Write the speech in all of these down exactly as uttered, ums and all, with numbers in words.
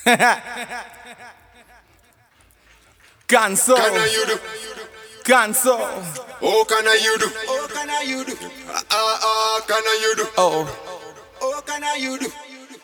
Cancel. Can I you do? Cancel. Oh, can I you do? Oh, can I you do? Ah, ah, ah, can I you do? Oh. Oh, can I you do?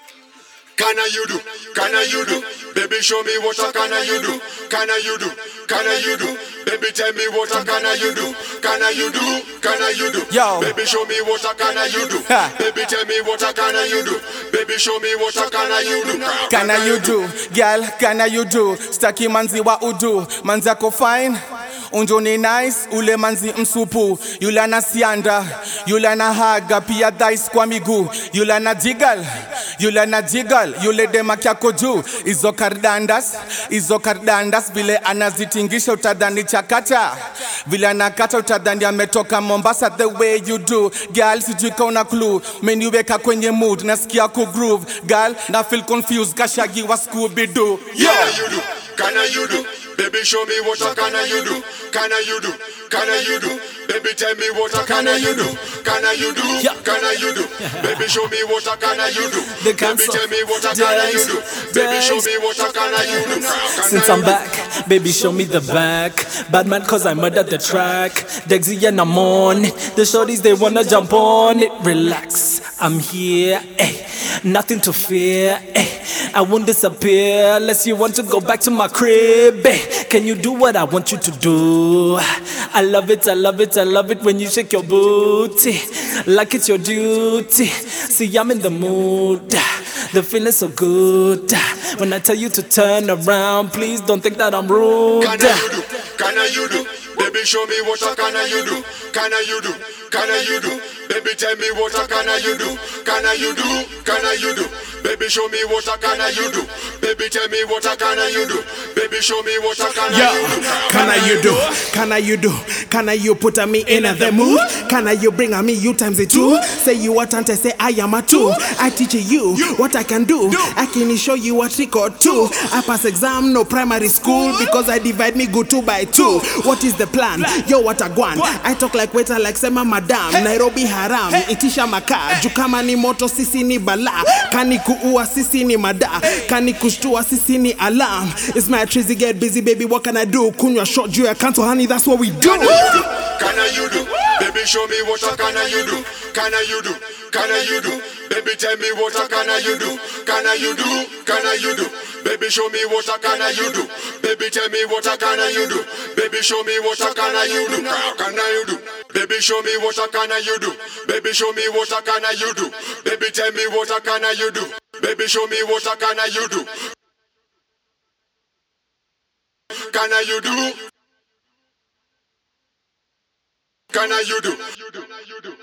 Can I you do? Can I you do? Baby, show me what I can I you do? Can I you do? Can I you do? Baby, tell me what I can I you do? Can I you do? Can I you do? Yo. Baby, show me what I can I you do? Ha. Baby, tell me what I can I you do? Baby, show me what I can I you do? Can I you do? Girl, can I you do? Staki manzi wa udu. Manzi ako fine. Unjo ni nice, ule manzi msupu. Yule ana sianda, yule ana haga, pia dice kwa miguu. Yule ana jiggle, yule ana jiggle. Yule dema kyako juu. Izo kardandas, izo kardandas. Vile anazitingisha utadhani chakata. Vile anakata utadhani ametoka Mombasa. The way you do, girl, sijui kauna clue. Meniweka kwenye mood, nasikia ku groove. Girl, na feel confused, kashagi wa Scooby-Doo. Yeah, you do. Can I you do? Baby, show me what I can I you do? Can I you do? Can I you do? Baby, tell me what I can I you do? Can I you do? Can I you do? Baby, show me what I can I you do? The Baby, cancel. tell me what I can I you do? Baby, show me what I can I you do? Can Since I I'm you do? back, baby, show me the back. Bad man, cause I murdered the track. Dexy and I'm on it. The shorties, they wanna jump on it. Relax, I'm here, eh. Nothing to fear, eh. I won't disappear unless you want to go back to my crib, eh. Can you do what I want you to do? I love it, I love it, I love it when you shake your booty like it's your duty. See, I'm in the mood. The feeling's so good. When I tell you to turn around, please don't think that I'm rude. Can I you do? Can I you do? Baby, show me what I can I you do? Can I you do? Can I you do? Baby, tell me what I can I you do? Can I you do? Can I you do? Baby, show me what I can I you do? Baby, tell me what I can I you do? Baby, show me what I can I Yo, you do? can I you do? Can I you do? Can I you put me in the mood? Can I you bring a me you times it two? Say you what and say I am a two. I teach you what I can do. I can show you a trick or two. I pass exam no primary school because I divide me good two by two. What is the plan? Yo, what a guan. I talk like waiter like sema madam. Nairobi haram, itisha maka. Jukama ni moto sisi ni bala. Kani kuua sisi ni mada. Kani kushtua sisi ni alarm. It's my trizy get busy baby, what can I do? Kunywa short juu ya cancel honey, that's what we do. Can I you do? Can I you do? Baby, show me what I can I you do? Can I you do? Can I you do? Baby, tell me what I can I you do? Can I you do? Can I you do? Baby, show me what I can I you do? Baby, tell me what I can I you do? Baby, show me what I can I you do? Can I you do? Baby, show me what I can I you do? Baby, show me what I can I you do? Baby, tell me what I can I you do? Baby, show me what I can I you do? Can I you do? Can I you do?